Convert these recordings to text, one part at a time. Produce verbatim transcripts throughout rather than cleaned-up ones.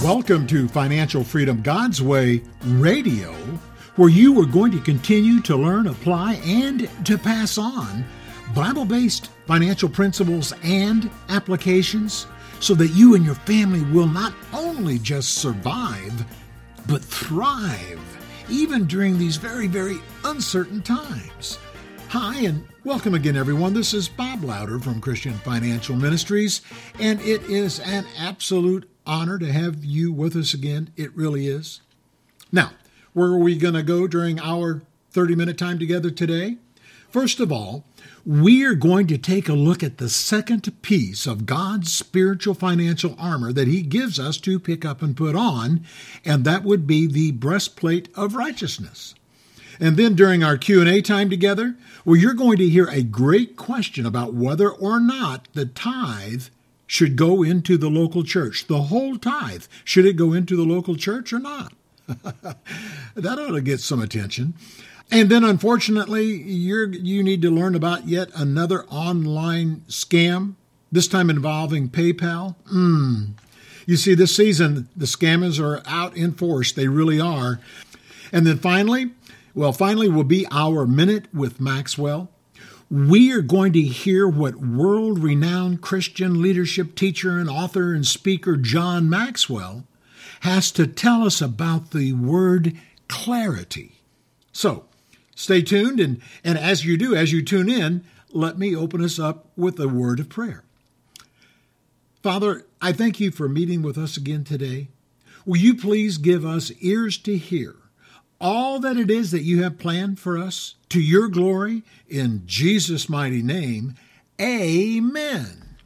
Welcome to Financial Freedom God's Way Radio, where you are going to continue to learn, apply, and to pass on Bible-based financial principles and applications so that you and your family will not only just survive, but thrive, even during these very, very uncertain times. Hi, and welcome again, everyone. This is Bob Louder from Christian Financial Ministries, and it is an absolute honor to have you with us again. It really is. Now, where are we going to go during our thirty-minute time together today? First of all, we are going to take a look at the second piece of God's spiritual financial armor that He gives us to pick up and put on, and that would be the breastplate of righteousness. And then during our Q and A time together, well, you're going to hear a great question about whether or not the tithe should go into the local church. The whole tithe, should it go into the local church or not? That ought to get some attention. And then, unfortunately, you're, you need to learn about yet another online scam, this time involving PayPal. Mm. You see, this season, the scammers are out in force. They really are. And then finally, well, finally will be our Minute with Maxwell. We are going to hear what world-renowned Christian leadership teacher and author and speaker John Maxwell has to tell us about the word clarity. So, stay tuned, and, and as you do, as you tune in, let me open us up with a word of prayer. Father, I thank you for meeting with us again today. Will you please give us ears to hear all that it is that you have planned for us to your glory, in Jesus' mighty name, amen.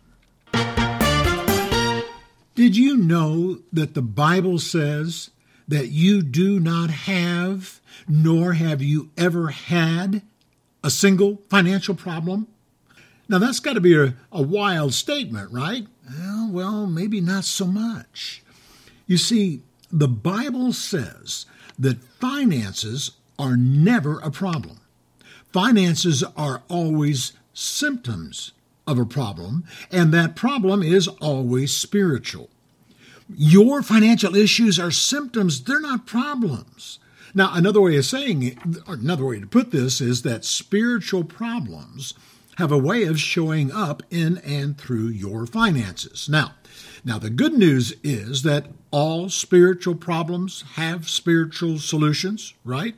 Did you know that the Bible says that you do not have, nor have you ever had, a single financial problem? Now that's got to be a, a wild statement, right? Well, well, maybe not so much. You see, the Bible says that finances are never a problem. Finances are always symptoms of a problem, and that problem is always spiritual. Your financial issues are symptoms, they're not problems. Now, another way of saying it, or another way to put this is that spiritual problems have a way of showing up in and through your finances. Now, now the good news is that all spiritual problems have spiritual solutions, right?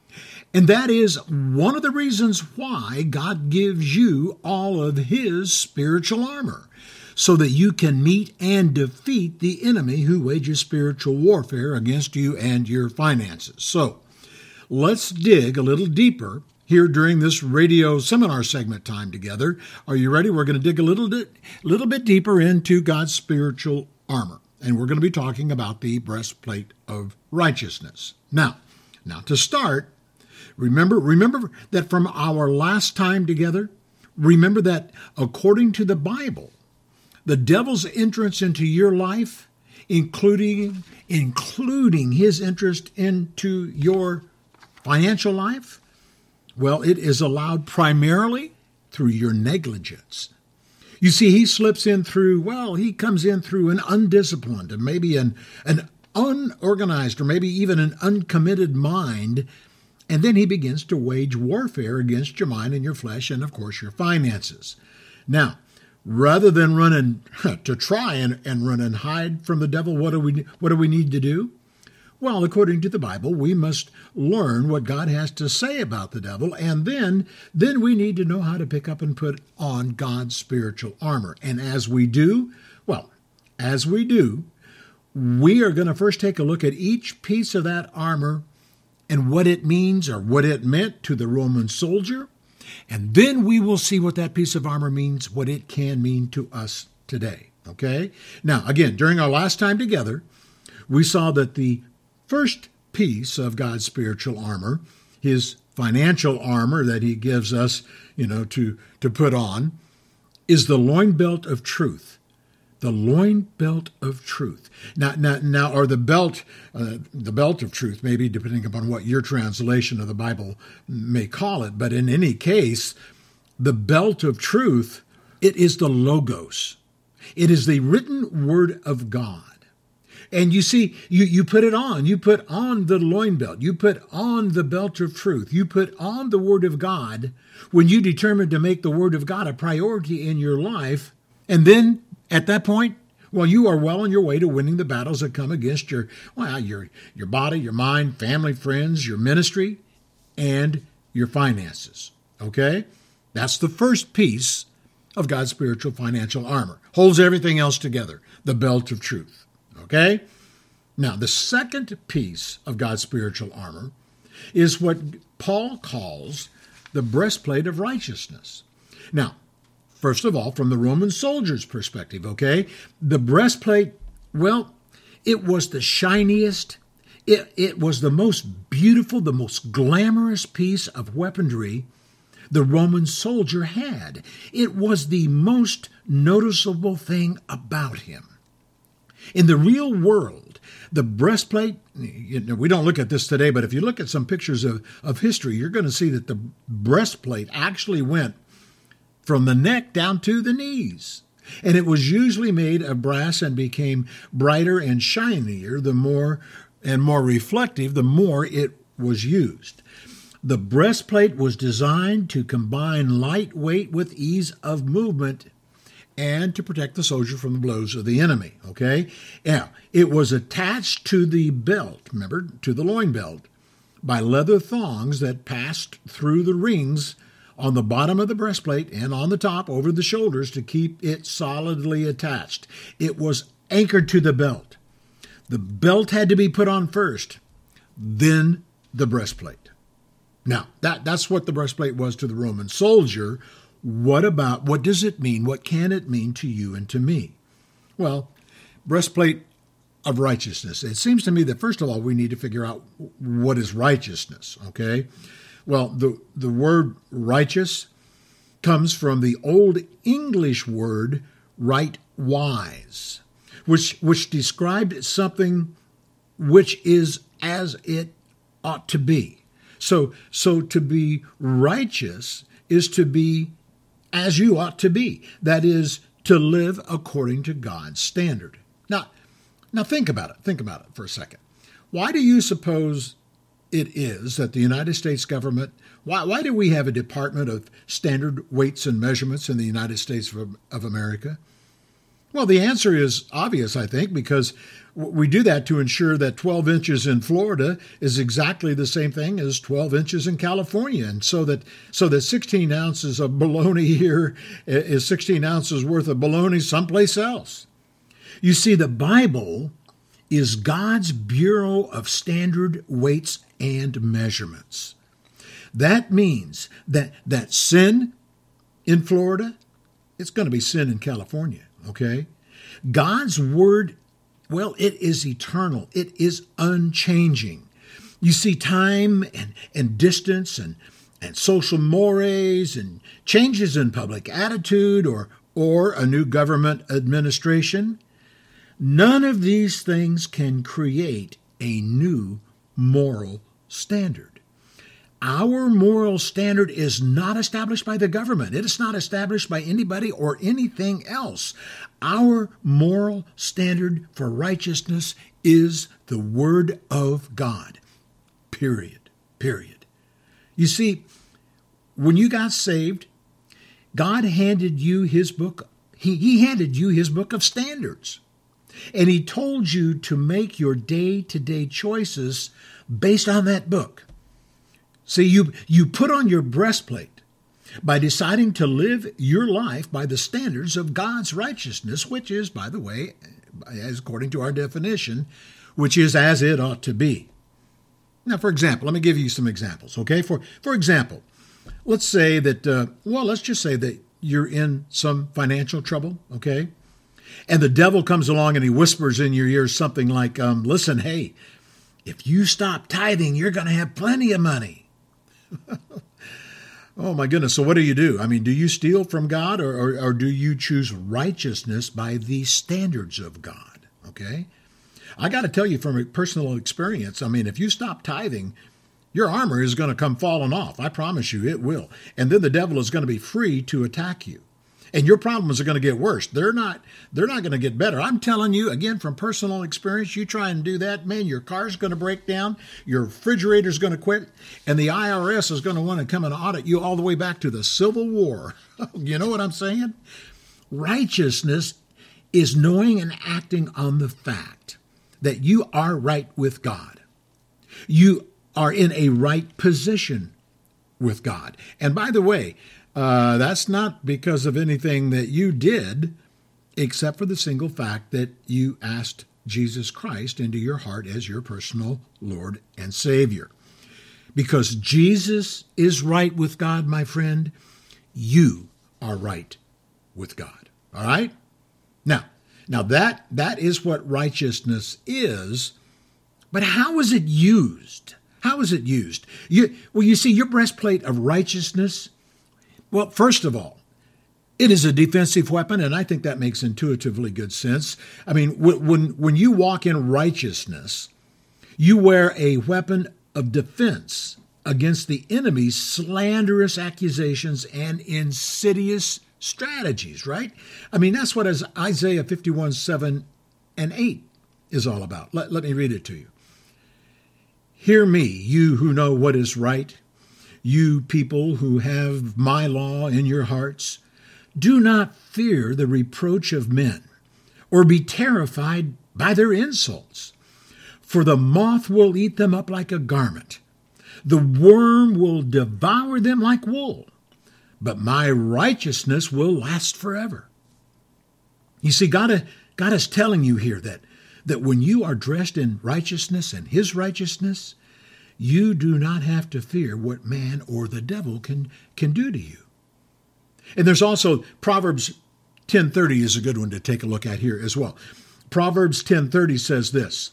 And that is one of the reasons why God gives you all of His spiritual armor, so that you can meet and defeat the enemy who wages spiritual warfare against you and your finances. So, let's dig a little deeper here during this radio seminar segment time together. Are you ready? We're going to dig a little bit, little bit deeper into God's spiritual armor, and we're going to be talking about the breastplate of righteousness. Now, now to start, remember, remember that from our last time together, remember that according to the Bible, the devil's entrance into your life, including, including his interest into your financial life, well, it is allowed primarily through your negligence. You see, he slips in through, well, he comes in through an undisciplined and maybe an, an unorganized or maybe even an uncommitted mind, and then he begins to wage warfare against your mind and your flesh and, of course, your finances. Now, rather than run and to try and, and run and hide from the devil, what do we what do we need to do? Well, according to the Bible, we must learn what God has to say about the devil, and then, then we need to know how to pick up and put on God's spiritual armor. And as we do, well, as we do, we are going to first take a look at each piece of that armor and what it means or what it meant to the Roman soldier. And then we will see what that piece of armor means, what it can mean to us today. Okay? Now, again, during our last time together, we saw that the first piece of God's spiritual armor, His financial armor that He gives us, you know, to, to put on, is the loin belt of truth. The loin belt of truth. Now, now, now or the belt, uh, the belt of truth, maybe depending upon what your translation of the Bible may call it. But in any case, the belt of truth, it is the Logos. It is the written word of God. And you see, you, you put it on. You put on the loin belt. You put on the belt of truth. You put on the Word of God when you determine to make the Word of God a priority in your life. And then at that point, well, you are well on your way to winning the battles that come against your, well, your, your body, your mind, family, friends, your ministry, and your finances. Okay? That's the first piece of God's spiritual financial armor. Holds everything else together. The belt of truth. Okay? Now, the second piece of God's spiritual armor is what Paul calls the breastplate of righteousness. Now, first of all, from the Roman soldier's perspective, okay, the breastplate, well, it was the shiniest, it, it was the most beautiful, the most glamorous piece of weaponry the Roman soldier had. It was the most noticeable thing about him. In the real world, the breastplate, you know, we don't look at this today, but if you look at some pictures of, of history, you're going to see that the breastplate actually went from the neck down to the knees. And it was usually made of brass and became brighter and shinier the more and more reflective the more it was used. The breastplate was designed to combine lightweight with ease of movement and to protect the soldier from the blows of the enemy, okay? Now, it was attached to the belt, remember, to the loin belt, by leather thongs that passed through the rings on the bottom of the breastplate and on the top over the shoulders to keep it solidly attached. It was anchored to the belt. The belt had to be put on first, then the breastplate. Now, that, that's what the breastplate was to the Roman soldier. What about, what does it mean? What can it mean to you and to me? Well, breastplate of righteousness. It seems to me that, first of all, we need to figure out what is righteousness, okay? Well, the, the word righteous comes from the Old English word right wise, which, which described something which is as it ought to be. So, so to be righteous is to be as you ought to be. That is, to live according to God's standard. Now, now think about it. Think about it for a second. Why do you suppose it is that the United States government, why, why do we have a Department of Standard Weights and Measurements in the United States of, of America? Well, the answer is obvious, I think, because we do that to ensure that twelve inches in Florida is exactly the same thing as twelve inches in California. And so that so that sixteen ounces of bologna here is sixteen ounces worth of bologna someplace else. You see, the Bible is God's Bureau of Standard Weights and Measurements. That means that, that sin in Florida, it's going to be sin in California, okay? God's Word, well, it is eternal. It is unchanging. You see, time and, and distance and, and social mores and changes in public attitude or, or a new government administration, none of these things can create a new moral standard. Our moral standard is not established by the government. It is not established by anybody or anything else. Our moral standard for righteousness is the Word of God. Period. Period. You see, when you got saved, God handed you His book. He, he handed you His book of standards. And He told you to make your day-to-day choices based on that book. See, you, you put on your breastplate by deciding to live your life by the standards of God's righteousness, which is, by the way, as according to our definition, which is as it ought to be. Now, for example, let me give you some examples, okay? For, for example, let's say that, uh, well, let's just say that you're in some financial trouble, okay? And the devil comes along and he whispers in your ear something like, um, listen, hey, if you stop tithing, you're going to have plenty of money. Oh, my goodness. So what do you do? I mean, do you steal from God or, or, or do you choose righteousness by the standards of God? Okay? I got to tell you from a personal experience, I mean, if you stop tithing, your armor is going to come falling off. I promise you it will. And then the devil is going to be free to attack you. And your problems are going to get worse. They're not, they're not going to get better. I'm telling you, again, from personal experience, you try and do that, man, your car's going to break down, your refrigerator's going to quit, and the I R S is going to want to come and audit you all the way back to the Civil War. You know what I'm saying? Righteousness is knowing and acting on the fact that you are right with God. You are in a right position with God. And by the way, Uh, that's not because of anything that you did, except for the single fact that you asked Jesus Christ into your heart as your personal Lord and Savior. Because Jesus is right with God, my friend, you are right with God. All right? Now, now that that is what righteousness is, but how is it used? How is it used? You, well, you see, your breastplate of righteousness, well, first of all, it is a defensive weapon, and I think that makes intuitively good sense. I mean, when when you walk in righteousness, you wear a weapon of defense against the enemy's slanderous accusations and insidious strategies, right? I mean, that's what Isaiah fifty-one, seven and eight is all about. Let, let me read it to you. Hear me, you who know what is right, you people who have my law in your hearts. Do not fear the reproach of men, or be terrified by their insults. For the moth will eat them up like a garment. The worm will devour them like wool. But my righteousness will last forever. You see, God, God is telling you here that, that when you are dressed in righteousness and His righteousness, you do not have to fear what man or the devil can, can do to you. And there's also Proverbs ten thirty is a good one to take a look at here as well. Proverbs ten thirty says this,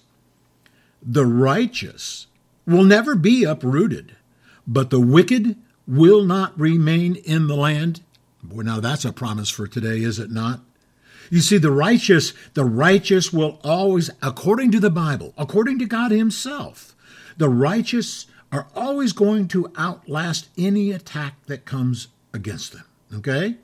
the righteous will never be uprooted, but the wicked will not remain in the land. Boy, now that's a promise for today, is it not? You see, the righteous, the righteous will always, according to the Bible, according to God Himself, the righteous are always going to outlast any attack that comes against them. Okay?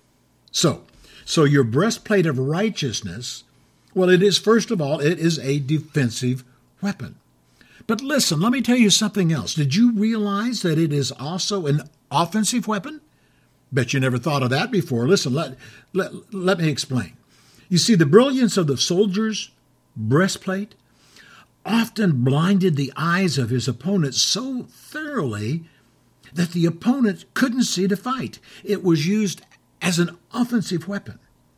So, so your breastplate of righteousness, well, it is, first of all, it is a defensive weapon. But listen, let me tell you something else. Did you realize that it is also an offensive weapon? Bet you never thought of that before. Listen, let, let, let me explain. You see, the brilliance of the soldier's breastplate often blinded the eyes of his opponent so thoroughly that the opponent couldn't see to fight. It was used as an offensive weapon.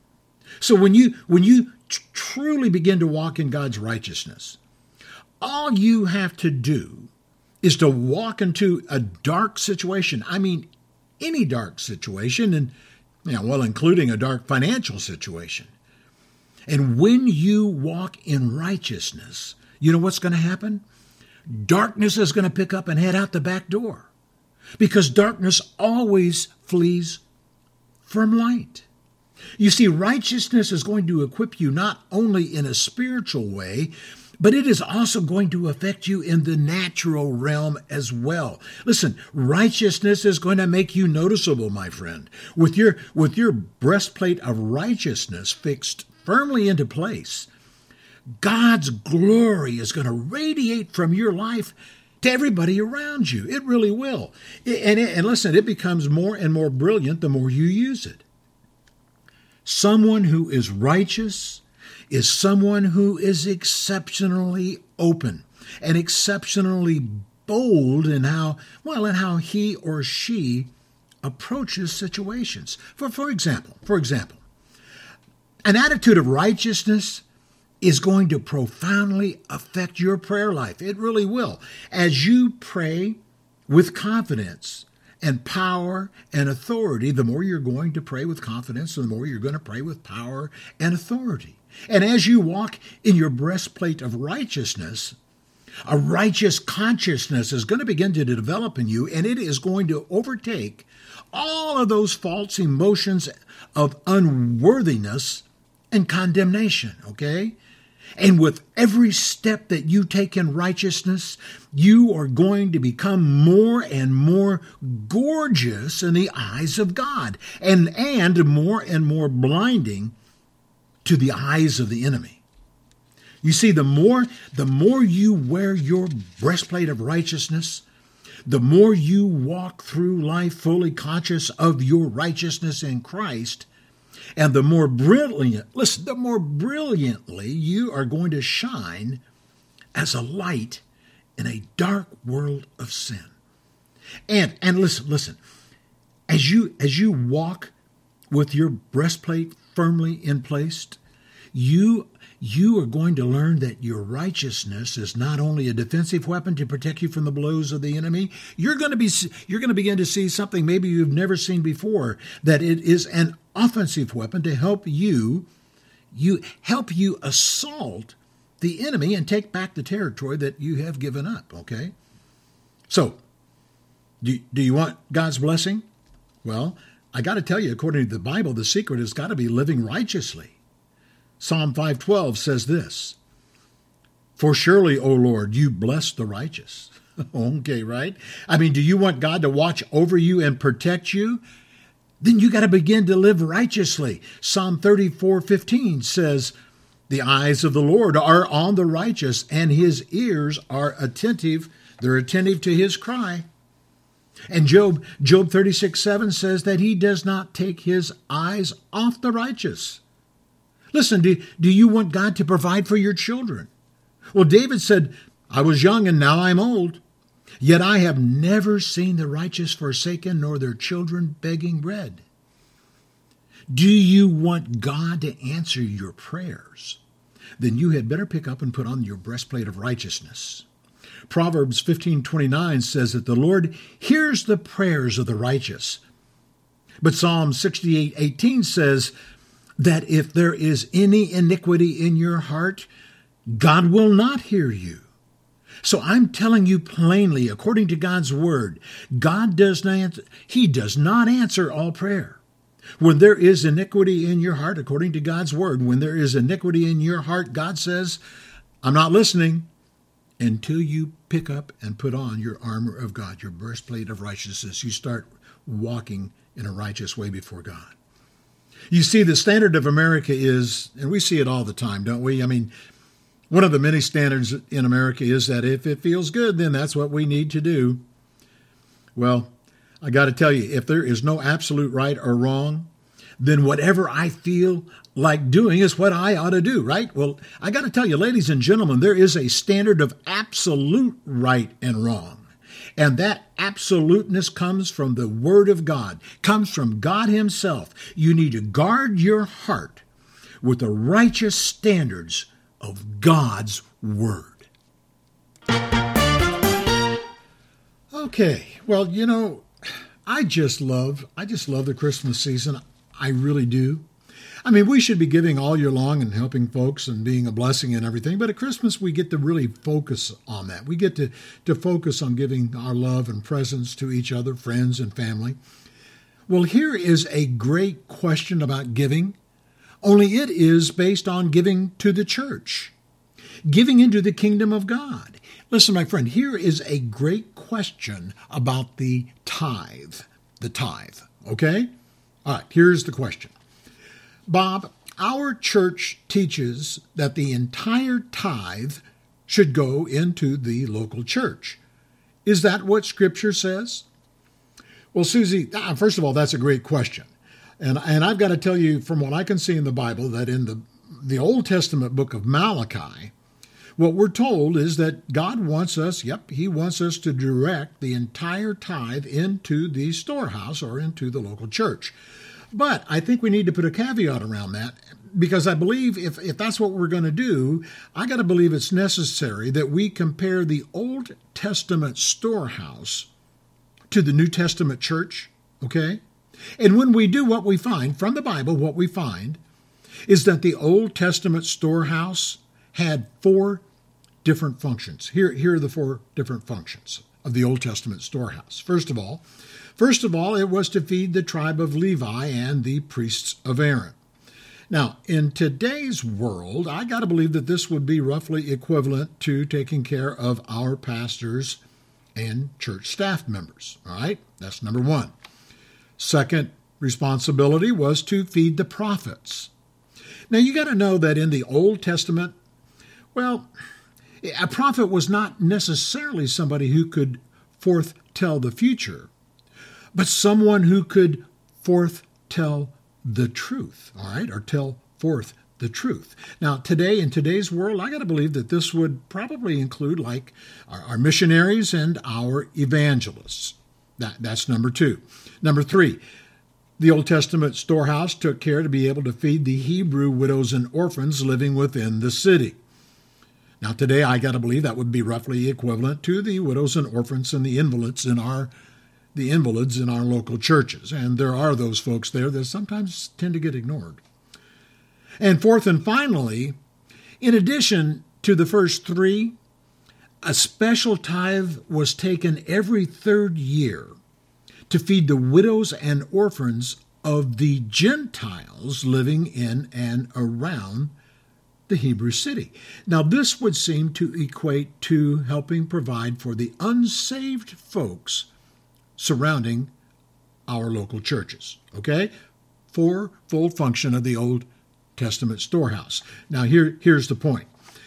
So when you when you tr- truly begin to walk in God's righteousness, all you have to do is to walk into a dark situation. I mean, any dark situation, and you know, well, including a dark financial situation. And when you walk in righteousness, you know what's going to happen? Darkness is going to pick up and head out the back door, because darkness always flees from light. You see, righteousness is going to equip you not only in a spiritual way, but it is also going to affect you in the natural realm as well. Listen, righteousness is going to make you noticeable, my friend. With your, with your breastplate of righteousness fixed firmly into place, God's glory is going to radiate from your life to everybody around you. It really will. And, and listen, it becomes more and more brilliant the more you use it. Someone who is righteous is someone who is exceptionally open and exceptionally bold in how, well, in how he or she approaches situations. For, for example, for example, an attitude of righteousness is going to profoundly affect your prayer life. It really will. As you pray with confidence and power and authority, the more you're going to pray with confidence, the more you're going to pray with power and authority. And as you walk in your breastplate of righteousness, a righteous consciousness is going to begin to develop in you, and it is going to overtake all of those false emotions of unworthiness and condemnation, okay? And with every step that you take in righteousness, you are going to become more and more gorgeous in the eyes of God, and, and more and more blinding to the eyes of the enemy. You see, the more, the more you wear your breastplate of righteousness, the more you walk through life fully conscious of your righteousness in Christ, and the more brilliant, listen, the more brilliantly you are going to shine as a light in a dark world of sin. And and listen, listen, as you as you walk with your breastplate firmly in place, you you are going to learn that your righteousness is not only a defensive weapon to protect you from the blows of the enemy. You're going to be you're going to begin to see something maybe you've never seen before, that it is an offensive weapon to help you you help you assault the enemy and take back the territory that you have given up, okay? So, do, do you want God's blessing? Well, I got to tell you, according to the Bible, the secret has got to be living righteously. Psalm five twelve says this, "For surely, O Lord, you bless the righteous." Okay, right? I mean, do you want God to watch over you and protect you? Then you got to begin to live righteously. Psalm thirty-four fifteen says, "The eyes of the Lord are on the righteous, and his ears are attentive." They're attentive to his cry. And Job, Job thirty-six seven says that he does not take his eyes off the righteous. Listen, do, do you want God to provide for your children? Well, David said, "I was young and now I'm old, yet I have never seen the righteous forsaken, nor their children begging bread." Do you want God to answer your prayers? Then you had better pick up and put on your breastplate of righteousness. Proverbs fifteen twenty-nine says that the Lord hears the prayers of the righteous. But Psalm sixty-eight eighteen says that if there is any iniquity in your heart, God will not hear you. So I'm telling you plainly, according to God's word, God does not answer, he does not answer all prayer. When there is iniquity in your heart, according to God's word, when there is iniquity in your heart, God says, "I'm not listening," until you pick up and put on your armor of God, your breastplate of righteousness. You start walking in a righteous way before God. You see, the standard of America is, and we see it all the time, don't we? I mean, one of the many standards in America is that if it feels good, then that's what we need to do. Well, I got to tell you, if there is no absolute right or wrong, then whatever I feel like doing is what I ought to do, right? Well, I got to tell you, ladies and gentlemen, there is a standard of absolute right and wrong. And that absoluteness comes from the Word of God, comes from God himself. You need to guard your heart with the righteous standards of God's Word. Okay, well, you know, I just love, I just love the Christmas season. I really do. I mean, we should be giving all year long and helping folks and being a blessing and everything, but at Christmas we get to really focus on that. We get to, to focus on giving our love and presents to each other, friends and family. Well, here is a great question about giving, only it is based on giving to the church, giving into the kingdom of God. Listen, my friend, here is a great question about the tithe, the tithe, okay? All right, here's the question. Bob, our church teaches that the entire tithe should go into the local church. Is that what Scripture says? Well, Susie, first of all, that's a great question. And, and I've got to tell you from what I can see in the Bible that in the, the Old Testament book of Malachi, what we're told is that God wants us, yep, he wants us to direct the entire tithe into the storehouse or into the local church. But I think we need to put a caveat around that, because I believe if, if that's what we're going to do, I got to believe it's necessary that we compare the Old Testament storehouse to the New Testament church, okay? And when we do, what we find from the Bible, what we find is that the Old Testament storehouse had four different functions. Here, here are the four different functions of the Old Testament storehouse. First of all, First of all, it was to feed the tribe of Levi and the priests of Aaron. Now, in today's world, I got to believe that this would be roughly equivalent to taking care of our pastors and church staff members. All right, that's number one. Second responsibility was to feed the prophets. Now, you got to know that in the Old Testament, well, a prophet was not necessarily somebody who could foretell the future, but someone who could foretell the truth, all right, or tell forth the truth. Now, today, in today's world, I got to believe that this would probably include like our, our missionaries and our evangelists. That, that's number two. Number three, the Old Testament storehouse took care to be able to feed the Hebrew widows and orphans living within the city. Now, today, I got to believe that would be roughly equivalent to the widows and orphans and the invalids in our the invalids in our local churches. And there are those folks there that sometimes tend to get ignored. And fourth and finally, in addition to the first three, a special tithe was taken every third year to feed the widows and orphans of the Gentiles living in and around the Hebrew city. Now, this would seem to equate to helping provide for the unsaved folks surrounding our local churches. Okay? Fourfold function of the Old Testament storehouse. Now, here, here's the point.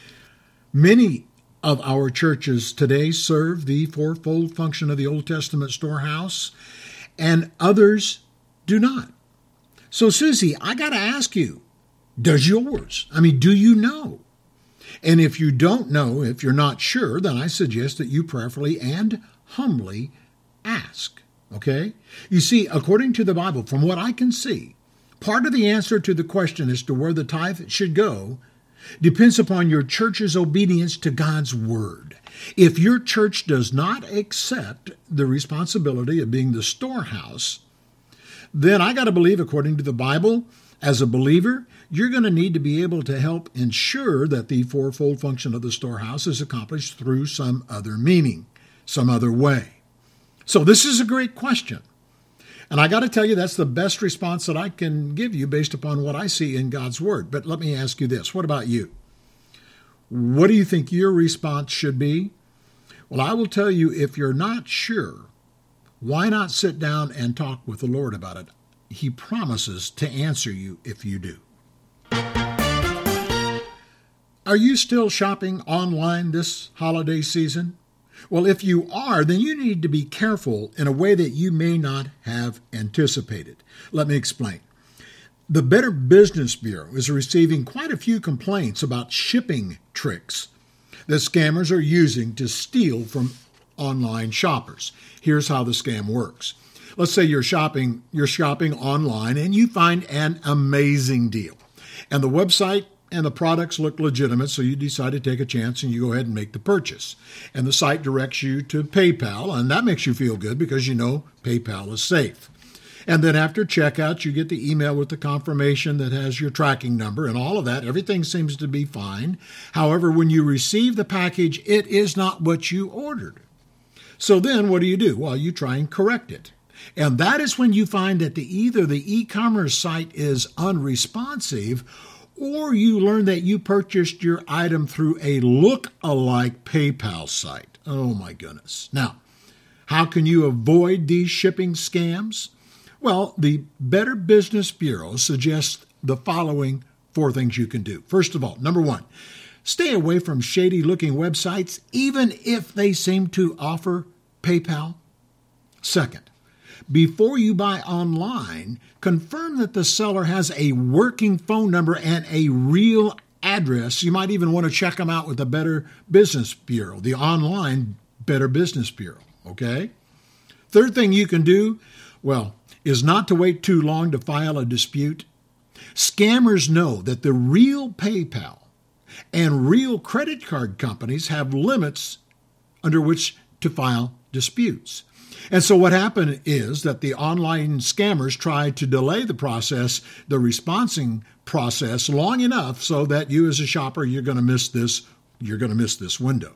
Many of our churches today serve the fourfold function of the Old Testament storehouse, and others do not. So, Susie, I got to ask you, does yours? I mean, do you know? And if you don't know, if you're not sure, then I suggest that you prayerfully and humbly ask, okay? You see, according to the Bible, from what I can see, part of the answer to the question as to where the tithe should go depends upon your church's obedience to God's word. If your church does not accept the responsibility of being the storehouse, then I got to believe, according to the Bible, as a believer, you're going to need to be able to help ensure that the fourfold function of the storehouse is accomplished through some other meaning, some other way. So this is a great question. And I got to tell you, that's the best response that I can give you based upon what I see in God's word. But let me ask you this. What about you? What do you think your response should be? Well, I will tell you, if you're not sure, why not sit down and talk with the Lord about it? He promises to answer you if you do. Are you still shopping online this holiday season? Well, if you are, then you need to be careful in a way that you may not have anticipated. Let me explain. The Better Business Bureau is receiving quite a few complaints about shipping tricks that scammers are using to steal from online shoppers. Here's how the scam works. Let's say you're shopping, you're shopping online and you find an amazing deal. And the website and the products look legitimate, so you decide to take a chance and you go ahead and make the purchase. And the site directs you to PayPal, and that makes you feel good because you know PayPal is safe. And then after checkout, you get the email with the confirmation that has your tracking number and all of that. Everything seems to be fine. However, when you receive the package, it is not what you ordered. So then what do you do? Well, you try and correct it. And that is when you find that the, either the e-commerce site is unresponsive or you learn that you purchased your item through a look-alike PayPal site. Oh, my goodness. Now, how can you avoid these shipping scams? Well, the Better Business Bureau suggests the following four things you can do. First of all, number one, stay away from shady-looking websites, even if they seem to offer PayPal. Second, before you buy online, confirm that the seller has a working phone number and a real address. You might even want to check them out with the Better Business Bureau, the online Better Business Bureau, okay? Third thing you can do, well, is not to wait too long to file a dispute. Scammers know that the real PayPal and real credit card companies have limits under which to file disputes. And so what happened is that the online scammers try to delay the process, the responsing process, long enough so that you as a shopper, you're going to miss this, you're going to miss this window.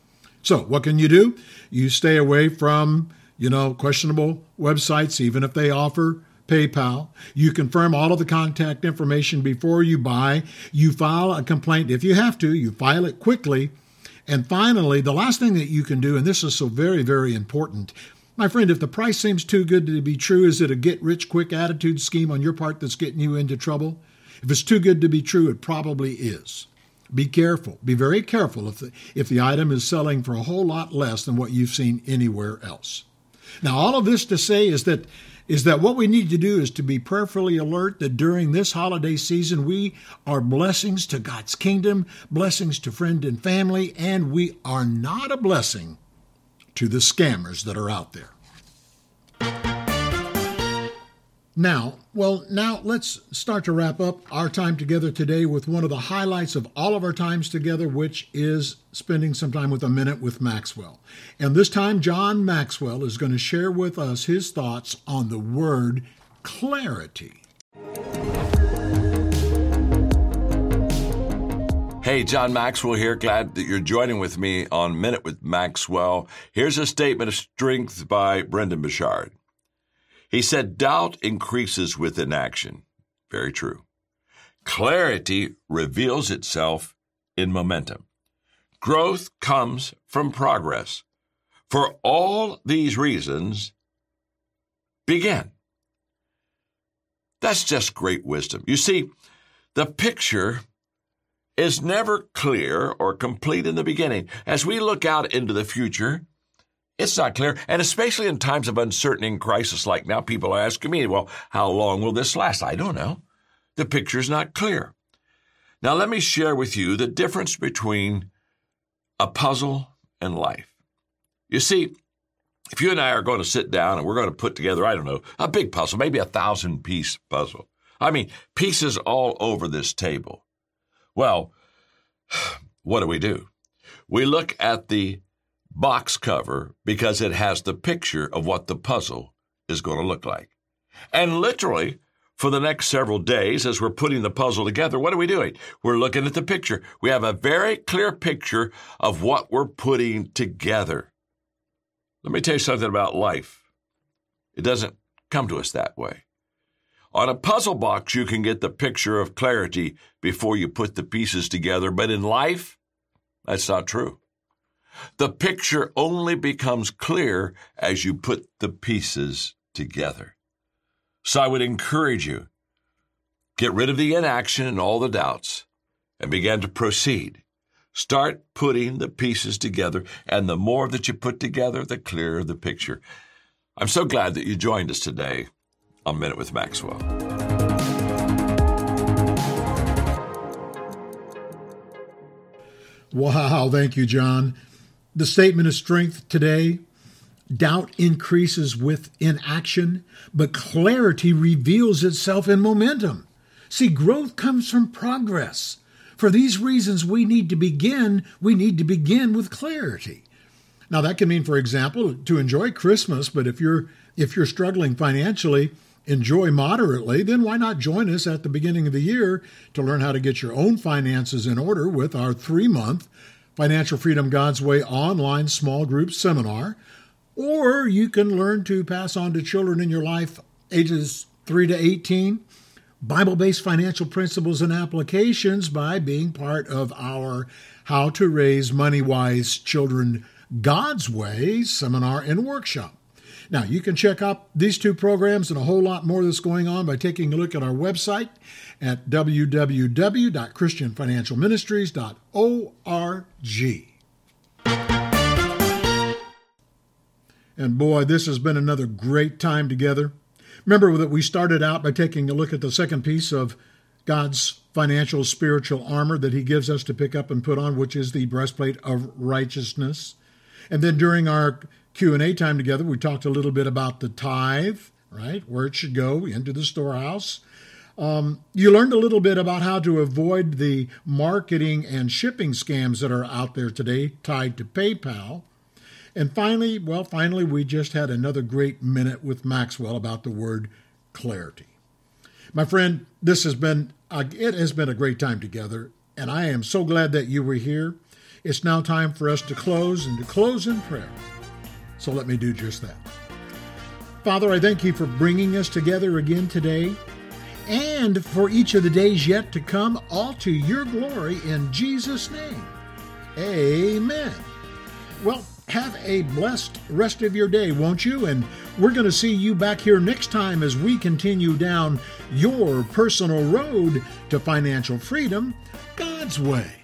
So what can you do? You stay away from, you know, questionable websites, even if they offer PayPal. You confirm all of the contact information before you buy. You file a complaint if you have to. You file it quickly. And finally, the last thing that you can do, and this is so very, very important, my friend, if the price seems too good to be true, is it a get-rich-quick attitude scheme on your part that's getting you into trouble? If it's too good to be true, it probably is. Be careful. Be very careful if the, if the item is selling for a whole lot less than what you've seen anywhere else. Now, all of this to say is that is that what we need to do is to be prayerfully alert that during this holiday season, we are blessings to God's kingdom, blessings to friend and family, and we are not a blessing to the scammers that are out there. Now, well, now let's start to wrap up our time together today with one of the highlights of all of our times together, which is spending some time with A Minute with Maxwell. And this time, John Maxwell is going to share with us his thoughts on the word clarity. Hey, John Maxwell here. Glad that you're joining with me on Minute with Maxwell. Here's a statement of strength by Brendon Burchard. He said, doubt increases with inaction. Very true. Clarity reveals itself in momentum. Growth comes from progress. For all these reasons, begin. That's just great wisdom. You see, the picture is never clear or complete in the beginning. As we look out into the future, it's not clear, and especially in times of uncertainty and crisis like now, people are asking me, well, how long will this last? I don't know. The picture's not clear. Now, let me share with you the difference between a puzzle and life. You see, if you and I are going to sit down and we're going to put together, I don't know, a big puzzle, maybe a thousand-piece puzzle. I mean, pieces all over this table. Well, what do we do? We look at the box cover because it has the picture of what the puzzle is going to look like. And literally, for the next several days, as we're putting the puzzle together, what are we doing? We're looking at the picture. We have a very clear picture of what we're putting together. Let me tell you something about life. It doesn't come to us that way. On a puzzle box, you can get the picture of clarity before you put the pieces together, but in life, that's not true. The picture only becomes clear as you put the pieces together. So I would encourage you, get rid of the inaction and all the doubts and begin to proceed. Start putting the pieces together, and the more that you put together, the clearer the picture. I'm so glad that you joined us today on Minute with Maxwell. Wow, thank you, John. The statement of strength today, doubt increases with inaction, but clarity reveals itself in momentum. See, growth comes from progress. For these reasons, we need to begin, we need to begin with clarity. Now, that can mean, for example, to enjoy Christmas, but if you're if you're struggling financially, enjoy moderately, then why not join us at the beginning of the year to learn how to get your own finances in order with our three-month Financial Freedom God's Way online small group seminar. Or you can learn to pass on to children in your life ages three to eighteen Bible-based financial principles and applications by being part of our How to Raise Money-Wise Children God's Way seminar and workshop. Now, you can check out these two programs and a whole lot more that's going on by taking a look at our website at w w w dot christian financial ministries dot org. And boy, this has been another great time together. Remember that we started out by taking a look at the second piece of God's financial spiritual armor that he gives us to pick up and put on, which is the breastplate of righteousness. And then during our Q and A time together, we talked a little bit about the tithe, right, where it should go into the storehouse. Um, you learned a little bit about how to avoid the marketing and shipping scams that are out there today tied to PayPal. And finally, well, finally, we just had another great minute with Maxwell about the word clarity. My friend, this has been, uh, it has been a great time together, and I am so glad that you were here. It's now time for us to close and to close in prayer. So let me do just that. Father, I thank you for bringing us together again today and for each of the days yet to come, all to your glory in Jesus' name. Amen. Well, have a blessed rest of your day, won't you? And we're going to see you back here next time as we continue down your personal road to financial freedom God's way.